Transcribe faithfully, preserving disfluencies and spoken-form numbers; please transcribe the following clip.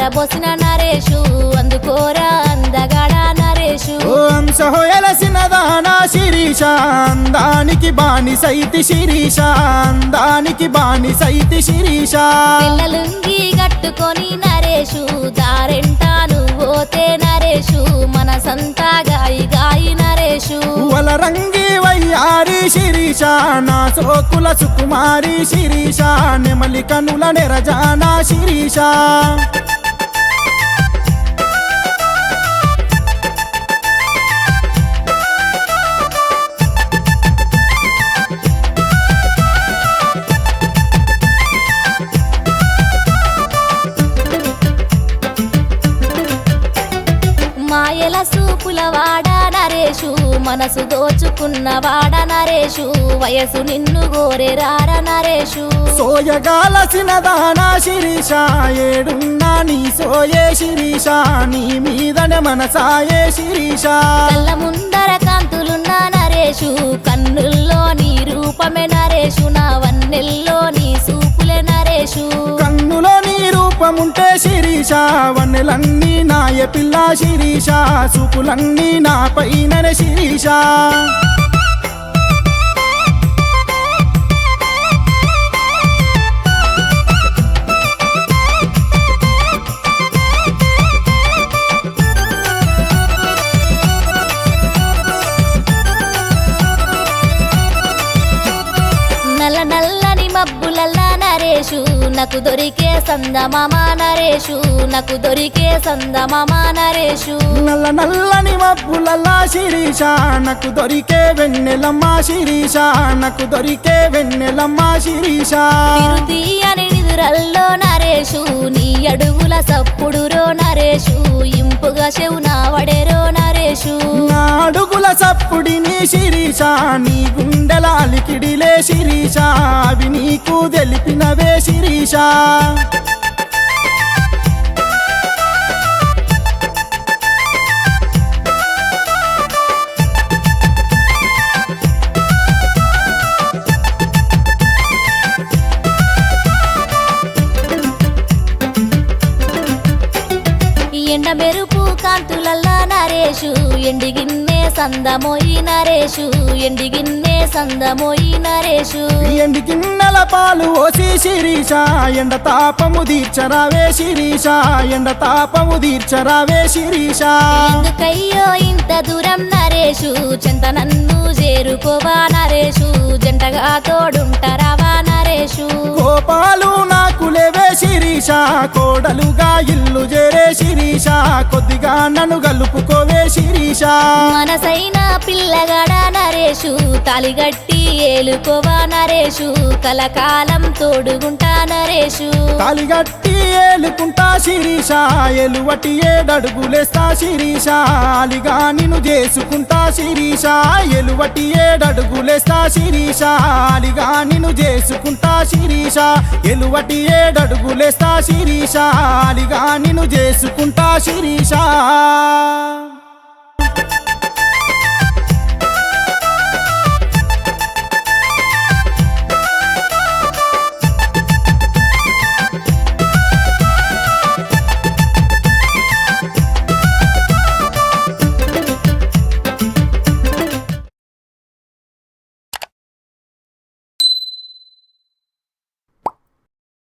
దారబోసిన నరేషు అందుకోరా అందగాడ నరేషు ఓ అంశహో ఎలసినదానా శిరీష అందానికి బాని సైతి శిరీష అందానికి బాని సైతి శిరీష పిల్లలుంగి గట్టుకొని నరేషు దారెంటాను పోతే నరేషు మనసంతా గాయి గాయి నరేషు వలరంగి వయ్యారి శిరీష నా సోకుల సుకుమారి శిరీష నెమలి కనుల నెరజానా శిరీష మాయల సూపుల వాడ నరేషు మనసు దోచుకున్న వాడ నరేషు వయసు నిన్ను గోరే రార నరేషు సోయగాలసినదానా శిరీష ఏడున్నా నీ సోయే శిరీష నీ మీదనే మనసాయే శిరీష కళ్ళ ముందర కాంతులున్న నరేషు కన్నుల్లో నీ రూపమే నరేషు నా వన్నెల్లో నీ సూపులే నరేషు కన్నులో నీ రూపముంటే శిరీష వన్నెలన్నీ నాయ పిల్ల శిరీష సూపులన్నీ నా పైననే శిరీష నల్ల నల్లని మబ్బులల్లా నరేషు నాకు దొరికే సందమామ నరేషు నాకు దొరికే సందమామ నరేషు నల్ల నల్లని మబ్బులల్లా శిరీష నాకు దొరికే వెన్నెలమ్మ శిరీష నాకు దొరికే వెన్నెలమ్మ శిరీష తిరుతీయని నిదురల్లో నరేషు నీ అడుగుల సప్పుడురో నరేషు ఇంపుగా చెవున వడేరో నరేషు నా అడుగుల సప్పుడిని శిరీష నీ గుండెల అలికిడిలే శిరీష అవి నీకు తెలిపినవే శిరీష ఎండ మెరుపు కాంతులల్లా నరేషు ఎండిగిన్నే సందమోయి నరేషు ఎండిగిన్నే సందమోయి నరేషు ఎండి గిన్నెల పాలు ఓసి శిరీష ఎండ తాపము తీర్చరావే శిరీష ఎండ తాపము తీర్చరావే శిరీష ఎందుకయ్యో ఇంత దూరం నరేషు చెంత నన్ను చేరుకోవా నరేషు జంటగా తోడుంటరావా నరేషు కోపాలు నాకు లేవే శిరీష కోడలుగా ఇల్లు చేరే శిరీష కొద్దిగా నన్ను గలుపుకోవే శిరీష మనసైన పిల్లగాడ నరేషు తాలిగట్టి ఏలుకోవా నరేషు కలకాలం తోడుగుంటా నరేషు తాలిగట్టి ఏలుకుంటా శిరీష ఎలువటి ఏడడుగులేస్తా శిరీష అలిగా నిన్ను చేసుకుంటా శిరీష ఎలువటి ఏడడుగులేస్తా శిరీష అలిగా నిన్ను చేసుకుంటా శిరీష ఎలువటి ఏడడుగులేస్తా శిరీష అలిగా నిన్ను చేసుకుంటా శిరీష